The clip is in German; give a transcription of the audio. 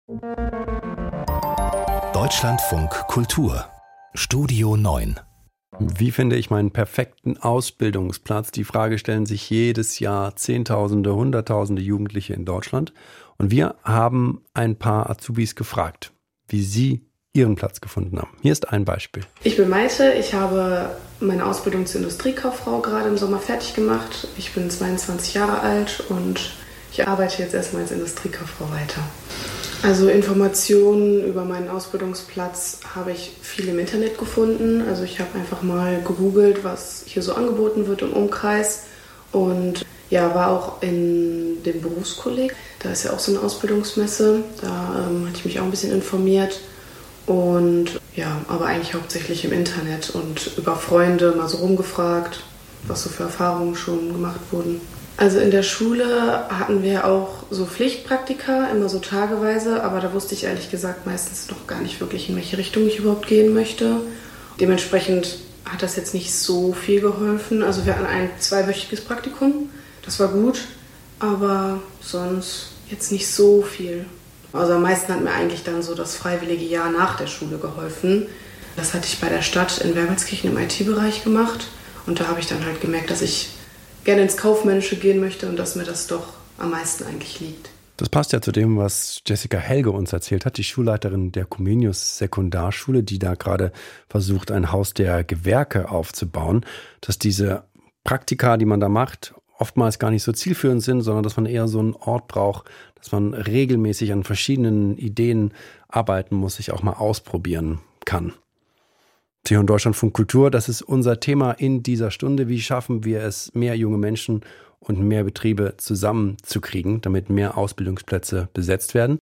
Deutschlandfunk Kultur Studio 9. Wie finde ich meinen perfekten Ausbildungsplatz? Die Frage stellen sich jedes Jahr Zehntausende, Hunderttausende Jugendliche in Deutschland. Und wir haben ein paar Azubis gefragt, wie sie ihren Platz gefunden haben. Hier ist ein Beispiel. Ich bin Maite, ich habe meine Ausbildung zur Industriekauffrau gerade im Sommer fertig gemacht. Ich bin 22 Jahre alt und ich arbeite jetzt erstmal als Industriekauffrau weiter. Also Informationen über meinen Ausbildungsplatz habe ich viel im Internet gefunden. Also ich habe einfach mal gegoogelt, was hier so angeboten wird im Umkreis. Und ja, war auch in dem Berufskolleg. Da ist ja auch so eine Ausbildungsmesse. Da hatte ich mich auch ein bisschen informiert. Und ja, aber eigentlich hauptsächlich im Internet und über Freunde mal so rumgefragt, was so für Erfahrungen schon gemacht wurden. Also in der Schule hatten wir auch so Pflichtpraktika, immer so tageweise, aber da wusste ich ehrlich gesagt meistens noch gar nicht wirklich, in welche Richtung ich überhaupt gehen möchte. Dementsprechend hat das jetzt nicht so viel geholfen. Also wir hatten ein 2-wöchiges Praktikum, das war gut, aber sonst jetzt nicht so viel. Also am meisten hat mir eigentlich dann so das freiwillige Jahr nach der Schule geholfen. Das hatte ich bei der Stadt in Wermelskirchen im IT-Bereich gemacht und da habe ich dann halt gemerkt, dass ich gerne ins Kaufmännische gehen möchte und dass mir das doch am meisten eigentlich liegt. Das passt ja zu dem, was Jessica Helge uns erzählt hat, die Schulleiterin der Comenius Sekundarschule, die da gerade versucht, ein Haus der Gewerke aufzubauen, dass diese Praktika, die man da macht, oftmals gar nicht so zielführend sind, sondern dass man eher so einen Ort braucht, dass man regelmäßig an verschiedenen Ideen arbeiten muss, sich auch mal ausprobieren kann. Sie hören Deutschlandfunk Kultur, das ist unser Thema in dieser Stunde. Wie schaffen wir es, mehr junge Menschen und mehr Betriebe zusammenzukriegen, damit mehr Ausbildungsplätze besetzt werden?